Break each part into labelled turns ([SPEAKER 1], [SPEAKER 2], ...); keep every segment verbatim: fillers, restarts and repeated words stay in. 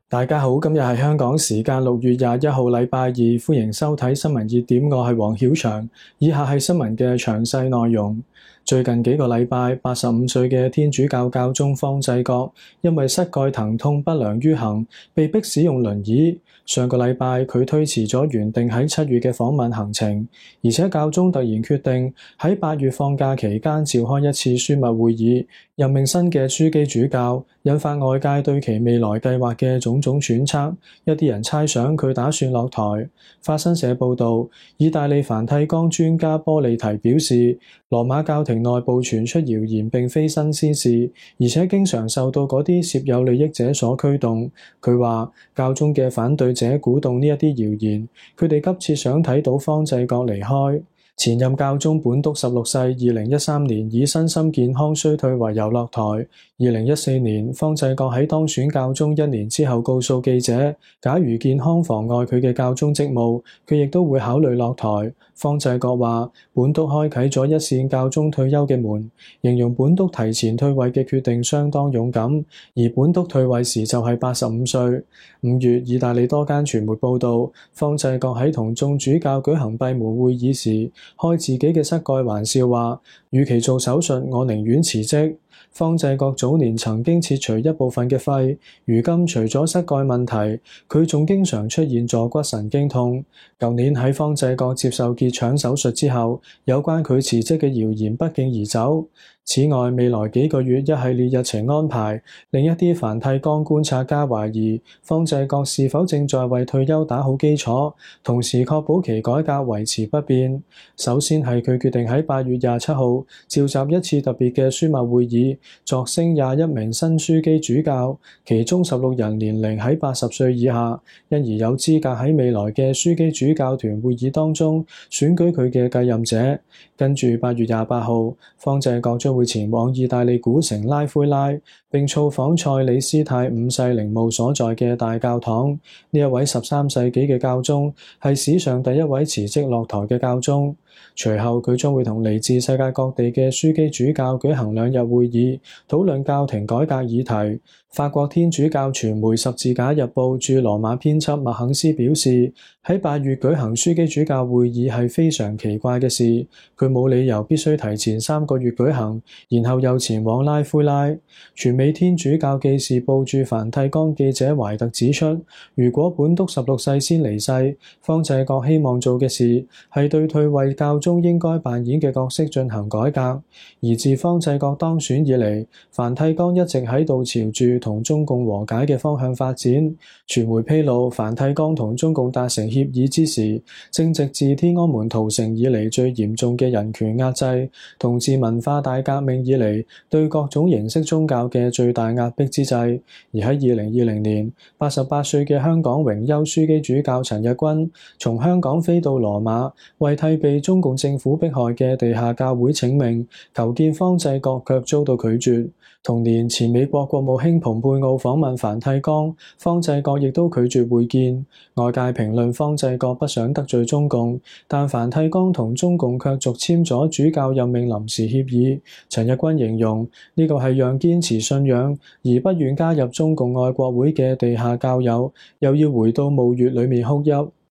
[SPEAKER 1] 大家好，今日係香港時間六月廿一號禮拜二，歡迎收睇新聞熱點，我係黃曉翔。以下係新聞嘅詳細內容。最近幾個禮拜，八十五歲嘅天主教教宗方濟各因為膝蓋疼痛不良於行，被迫使用輪椅。上個禮拜佢推遲咗原定喺七月嘅訪問行程，而且教宗突然決定喺八月放假期間召開一次樞密會議，任命新嘅樞機主教，引發外界對其未來計劃嘅種種揣測。一啲人猜想佢打算落台。法新社報導，意大利梵蒂岡專家波利提表示，羅馬教廷內部傳出謠言並非新鮮事，而且經常受到嗰啲涉有利益者所驅動。佢話教宗嘅反對者鼓動呢一啲謠言，佢哋急切想睇到方濟各離開。前任教宗本篤十六世二零一三年以身心健康衰退為由落台。二零一四年，方濟各喺當選教宗一年之後告訴記者，假如健康妨礙佢嘅教宗職務，佢亦都會考慮落台。方濟各話，本篤開啟咗一線教宗退休嘅門，形容本篤提前退位嘅決定相當勇敢，而本篤退位時就係八十五歲。五月，意大利多間傳媒報道，方濟各喺同眾主教舉行閉門會議時，開自己嘅膝蓋玩笑話，與其做手術，我寧願辭職。方濟各早年曾經切除一部分嘅肺，如今除咗膝蓋問題，佢仲經常出現坐骨神經痛。舊年喺方濟各接受結腸手術之後，有關佢辭職嘅謠言不脛而走。此外，未來幾個月一系列日程安排，另一啲梵蒂岡觀察家懷疑方濟各是否正在為退休打好基礎，同時確保其改革維持不變。首先係佢決定喺八月廿七號召集一次特別嘅樞密會議，擢升廿一名新樞機主教，其中十六人年齡喺八十歲以下，因而有資格喺未來嘅樞機主教團會議當中選舉佢嘅繼任者。跟住八月廿八號，方濟各將會前往意大利古城拉灰拉，並造訪塞里斯泰五世陵墓所在嘅大教堂。呢一位十三世紀嘅教宗係史上第一位辭職落台嘅教宗。隨後佢將會同嚟自世界各地嘅樞機主教舉行兩日會議，討論教廷改革議題。法國天主教傳媒十字架日報駐羅馬編輯麥肯斯表示，喺八月舉行樞機主教會議係非常奇怪嘅事，佢冇理由必須提前三個月舉行，然後又前往拉灰拉。全美天主教記事報駐梵蒂岡記者懷特指出，如果本篤十六世先離世，方濟各希望做嘅事係對退位教宗應該扮演嘅角色進行改革。而自方濟各當選以嚟，梵蒂岡一直喺度朝住同中共和解嘅方向發展。傳媒披露，梵蒂岡同中共達成協議之時，正值自天安門屠城以嚟最嚴重嘅人權壓制，同自文化大革命以嚟對各種形式宗教嘅最大壓迫之際。而喺二零二零年，八十八歲嘅香港榮休樞機主教陳日君從香港飛到羅馬，為替被中共政府迫害嘅地下教會請命，求見方濟各卻遭到拒絕。同年，前美國國務卿蓬佩奧訪問梵蒂岡，方濟各亦都拒絕會見。外界評論方濟各不想得罪中共，但梵蒂岡同中共卻續簽咗主教任命臨時協議。陳日君形容呢個係讓堅持信仰而不願加入中共愛國會嘅地下教友，又要回到墓穴裡面哭泣。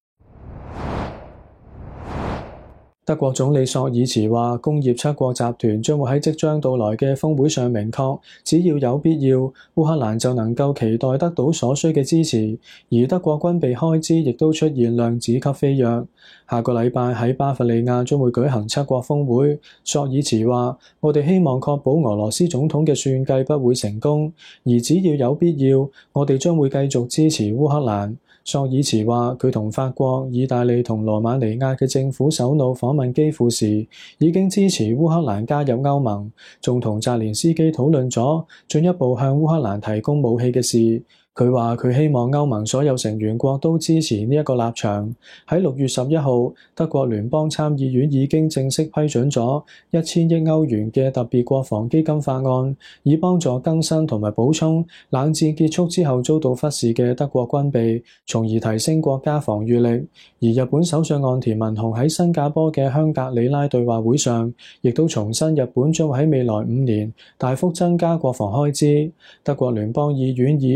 [SPEAKER 1] 德國總理朔爾茨話，工業七國集團將會喺即將到來嘅峰會上明確，只要有必要，烏克蘭就能夠期待得到所需嘅支持。而德國軍備開支亦都出現量子級飛躍。下個禮拜喺巴伐利亞將會舉行七國峰會。朔爾茨話，我哋希望確保俄羅斯總統嘅算計不會成功，而只要有必要，我哋將會繼續支持烏克蘭。朔爾茨話，佢同法國、意大利同羅馬尼亞嘅政府首腦訪問基輔時，已經支持烏克蘭加入歐盟，仲同澤連斯基討論咗進一步向烏克蘭提供武器嘅事。佢話佢希望歐盟所有成員國都支持呢一個立場。喺六月十一號，德國聯邦參議院已經正式批准咗一千億歐元嘅特別國防基金法案，以幫助更新同埋補充冷戰結束之後遭到忽視嘅德國軍備，從而提升國家防禦力。而日本首相岸田文雄喺新加坡嘅香格里拉對話會上，亦都重申日本將喺未來五年大幅增加國防開支。德國聯邦議院以五百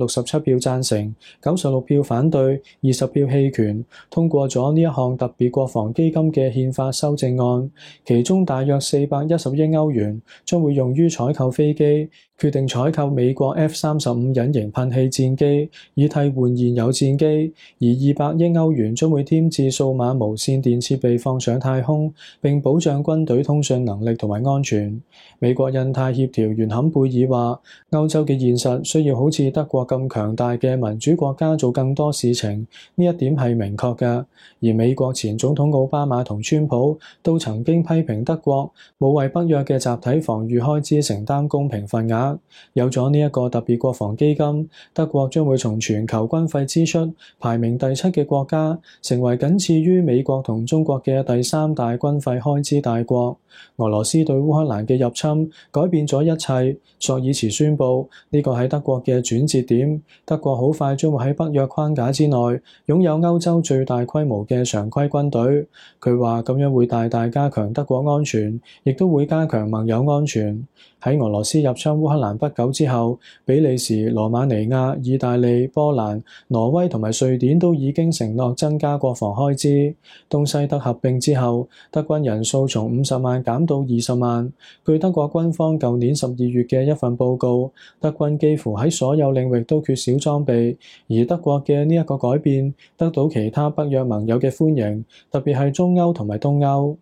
[SPEAKER 1] 六十七票贊成、九十六票反對、二十票棄權，通過咗呢一項特別國防基金嘅憲法修正案。其中大約四百一十億歐元將會用於採購飛機，決定採購美國 F 三十五隱形噴氣戰機，以替換現有戰機，而二百億歐元將會添置數碼無線電設備放上太空，並保障軍隊通訊能力同埋安全。美國印太協調員坎貝爾話：歐洲嘅現實需要好似德國咁強大嘅民主國家做更多事情，呢一點係明確嘅。而美國前總統奧巴馬同川普都曾經批評德國冇為北約嘅集體防禦開支承擔公平份額。有咗呢一個特別國防基金，德國將會從全球軍費支出排名第七嘅國家，成為僅次於美國同中國嘅第三大軍費開支大國。俄羅斯對烏克蘭嘅入侵改變咗一切。朔爾茨宣布呢個係德國嘅轉折點，德國好快將會喺北約框架之內擁有歐洲最大規模嘅常規軍隊。佢話咁樣會大大加強德國安全，亦都會加強盟友安全。喺俄羅斯入侵烏克蘭不久之後，比利時、羅馬尼亞、意大利、波蘭、挪威同埋瑞典都已經承諾增加國防開支。東西德合併之後，德軍人數從五十萬減到二十萬。據德國軍方舊年十二月嘅一份報告，德軍幾乎喺所有領域都缺少裝備，而德國嘅呢一個改變得到其他北約盟友嘅歡迎，特別係中歐同埋東歐。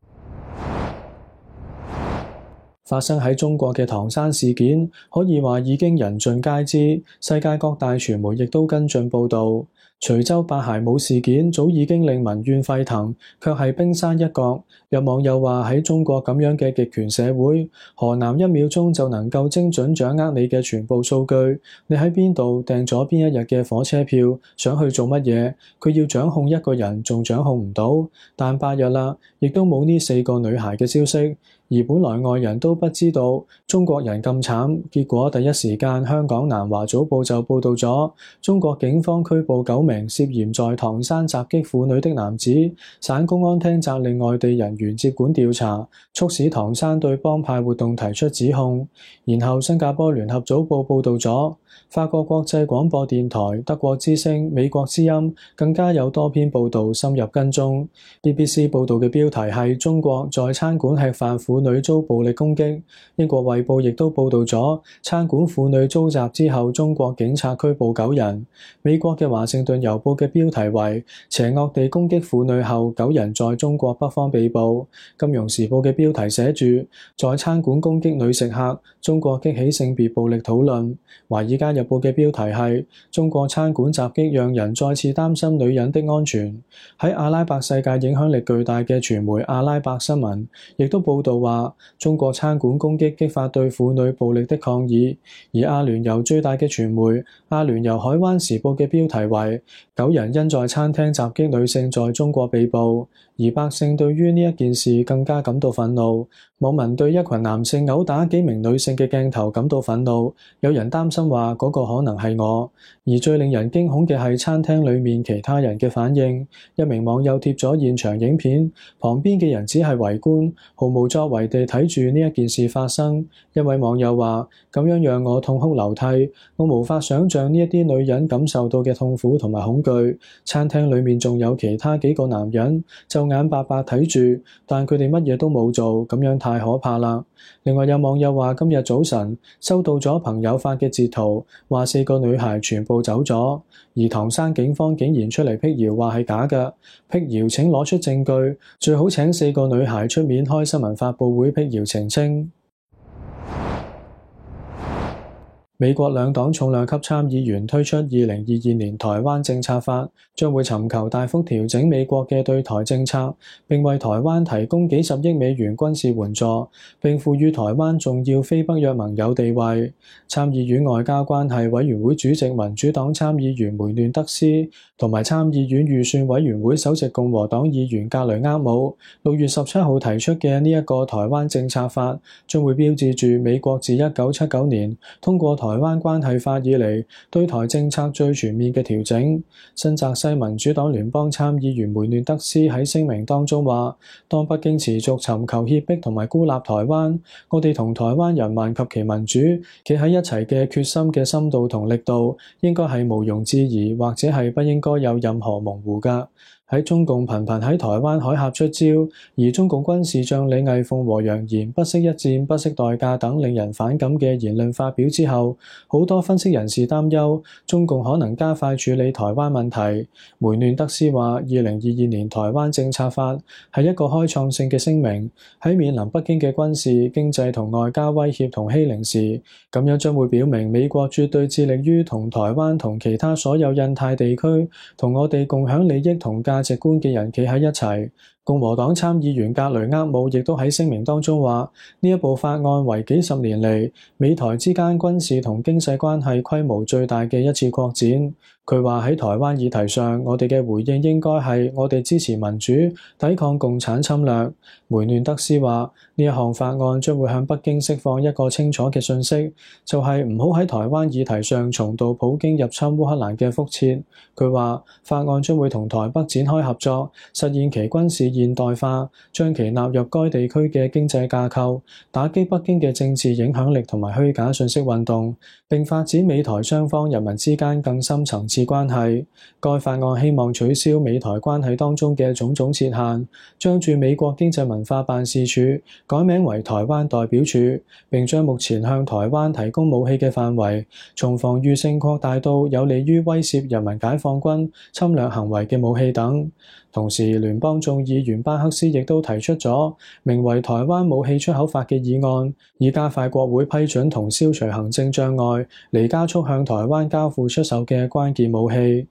[SPEAKER 1] 發生喺中國嘅唐山事件，可以話已經人盡皆知，世界各大傳媒亦都跟進報導。徐州八孩母事件早已經令民怨沸騰，卻係冰山一角。有網友話喺中國咁樣嘅極權社會，河南一秒鐘就能夠精準掌握你嘅全部數據，你喺邊度訂咗邊一日嘅火車票，想去做乜嘢，佢要掌控一個人仲掌控唔到，但八日啦，亦都冇呢四個女孩嘅消息。而本來外人都不知道中國人咁慘，結果第一時間香港南華早報就報導咗，中國警方拘捕九名涉嫌在唐山襲擊婦女的男子，省公安廳責令外地人員接管調查，促使唐山對幫派活動提出指控。然後新加坡聯合早報報導咗，法國國際廣播電台、德國之聲、美國之音更加有多篇報導深入跟蹤。B B C 報導嘅標題係中國在餐館吃飯婦女遭暴力攻擊。英國衛報亦都報導咗餐館婦女遭襲之後，中國警察拘捕九人。美國嘅華盛頓郵報嘅標題為邪惡地攻擊婦女後，九人在中國北方被捕。金融時報嘅標題寫住在餐館攻擊女食客，中國激起性別暴力討論。華爾街日報嘅標題係中國餐館襲擊讓人再次擔心女人的安全。喺阿拉伯世界影響力巨大嘅傳媒阿拉伯新聞亦都報導話，中國餐館攻擊激發對婦女暴力的抗議。而阿聯酋最大嘅傳媒阿聯酋海灣時報嘅標題為九人因在餐廳襲擊女性在中國被捕。而百姓對於呢一件事更加感到憤怒。網民對一群男性毆打幾名女性嘅鏡頭感到憤怒，有人擔心話嗰個可能係我。而最令人驚恐嘅係餐廳裡面其他人嘅反應。一名網友貼咗現場影片，旁邊嘅人只係圍觀，毫無作為地睇住呢一件事發生。一位網友話：咁樣讓我痛哭流涕，我無法想像呢一啲女人感受到嘅痛苦同埋恐懼。餐廳裡面仲有其他幾個男人，就眼白白睇住，但佢哋乜嘢都冇做，咁樣太可怕啦。另外有網友話今日早晨收到咗朋友發嘅截圖，話四個女孩全部走咗，而唐山警方竟然出嚟闢謠話係假嘅。闢謠請攞出證據，最好請四個女孩出面開新聞發佈會闢謠澄清。美國兩黨重量級參議員推出二零二二年台灣政策法，將會尋求大幅調整美國嘅對台政策，並為台灣提供幾十億美元軍事援助，並賦予台灣重要非北約盟友地位。參議院外交關係委員會主席民主黨參議員梅嫩德斯同埋參議院預算委員會首席共和黨議員格雷厄姆六月十七號提出嘅呢一個台灣政策法，將會標誌住美國自一九七九年通過台台灣關係法以嚟對台政策最全面嘅調整。新澤西民主黨聯邦參議員梅嫩德斯喺聲明當中話，當北京持續尋求脅迫同埋孤立台灣，我哋同台灣人民及其民主企喺一齊嘅決心嘅深度同力度，應該係毋庸置疑，或者係不應該有任何模糊㗎。喺中共頻頻喺台灣海峽出招，而中共軍事將領魏鳳和揚言不惜一戰、不惜代價等令人反感嘅言論發表之後，好多分析人士擔憂中共可能加快處理台灣問題。梅嫩德斯話：二零二二年台灣政策法係一個開創性嘅聲明，喺面臨北京嘅軍事、經濟同外交威脅同欺凌時，咁樣將會表明美國絕對致力於同台灣同其他所有印太地區同我哋共享利益同價值觀嘅人企喺一齊。共和黨參議員格雷厄姆亦都喺聲明當中話：呢一部法案為幾十年嚟美台之間軍事同經濟關係規模最大嘅一次擴展。佢話喺台灣議題上，我哋嘅回應應該係我哋支持民主，抵抗共產侵略。梅嫩德斯話：呢一項法案將會向北京釋放一個清楚嘅訊息，就係唔好喺台灣議題上重蹈普京入侵烏克蘭嘅覆轍。佢話法案將會同台北展開合作，實現其軍事現代化，將其納入該地區嘅經濟架構，打擊北京嘅政治影響力同埋虛假信息運動，並發展美台雙方人民之間更深層次關係。該法案希望取消美台關係當中嘅種種設限，將駐美國經濟文化辦事處改名為台灣代表處，並將目前向台灣提供武器嘅範圍從防禦性擴大到有利於威懾人民解放軍侵略行為嘅武器等。同時，聯邦眾議員巴克斯亦都提出咗名為《台灣武器出口法》嘅議案，以加快國會批准同消除行政障礙，嚟加速向台灣交付出售嘅關鍵武器。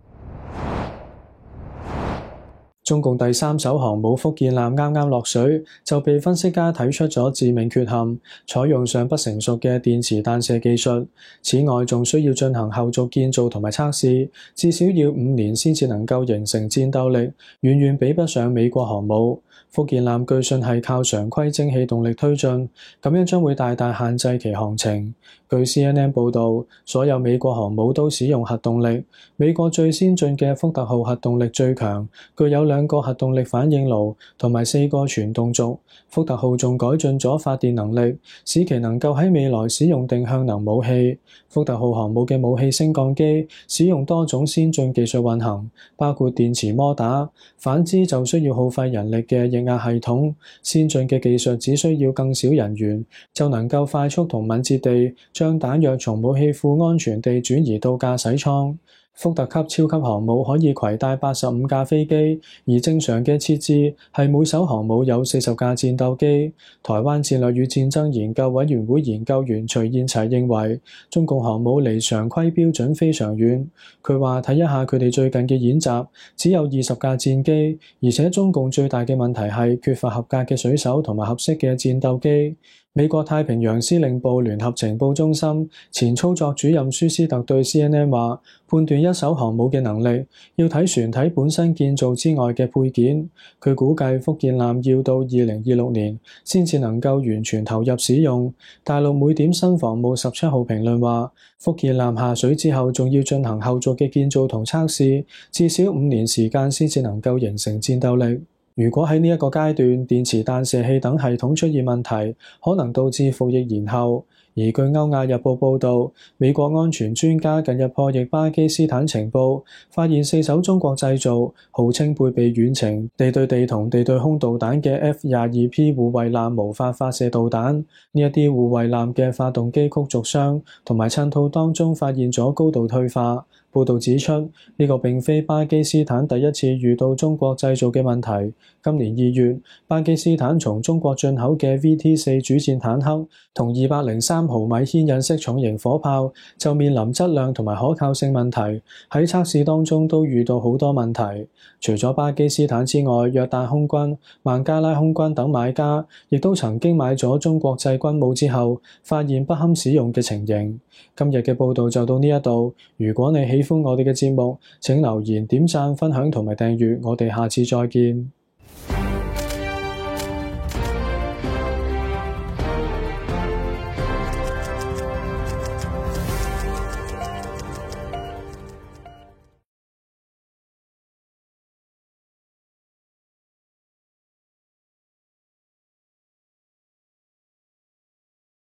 [SPEAKER 1] 中共第三艘航母福建艦啱啱落水，就被分析家睇出咗致命缺陷，採用尚不成熟嘅電磁彈射技術。此外，仲需要進行後續建造同埋測試，至少要五年先至能夠形成戰鬥力，遠遠比不上美國航母。福建艦據信係靠常規蒸汽動力推進，咁樣將會大大限制其航程。據 C N N 報導，所有美國航母都使用核動力，美國最先進嘅福特號核動力最強，具有兩個核動力反應爐同埋四個傳動軸。福特號仲改進咗發電能力，使其能夠喺未來使用定向能武器。福特號航母嘅武器升降機使用多種先進技術運行，包括電磁摩打，反之就需要耗費人力嘅液壓系統。先進嘅技術只需要更少人員，就能夠快速同敏捷地將彈藥從武器庫安全地轉移到駕駛艙。福特級超級航母可以攜帶八十五架飛機，而正常嘅設置係每艘航母有四十架戰鬥機。台灣戰略與戰爭研究委員會研究員徐燕齊認為，中共航母離常規標準非常遠。佢話睇一下佢哋最近嘅演習，只有二十架戰機，而且中共最大嘅問題係缺乏合格嘅水手同埋合適嘅戰鬥機。美國太平洋司令部聯合情報中心前操作主任舒斯特對 C N N 話，判斷一艘航母嘅能力要睇船體本身建造之外嘅配件。佢估計福建艦要到二零二六年先至能夠完全投入使用。大陸每點新防務十七號評論話，福建艦下水之後仲要進行後續嘅建造同測試，至少五年時間先至能夠形成戰鬥力。如果喺呢一個階段，電磁彈射器等系統出現問題，可能導致服役延後。而據《歐亞日報》報導，美國安全專家近日破譯巴基斯坦情報，發現四艘中國製造、號稱配備遠程地對地同地對空導彈嘅 F 廿二 P 護衛艦無法發射導彈。呢一啲護衛艦嘅發動機曲軸箱同埋襯套當中發現咗高度退化。報導指出，呢、這個並非巴基斯坦第一次遇到中國製造嘅問題。今年二月，巴基斯坦從中國進口嘅 V T 四主戰坦克同二百零三毫米牽引式重型火炮就面臨質量同埋可靠性問題，喺測試當中都遇到好多問題。除咗巴基斯坦之外，約旦空軍、孟加拉空軍等買家亦都曾經買咗中國製軍武之後，發現不堪使用嘅情形。今日嘅報導就到呢一度。如果你喜歡我哋嘅節目，請留言、點讚、分享同埋訂閱。我哋下次再見。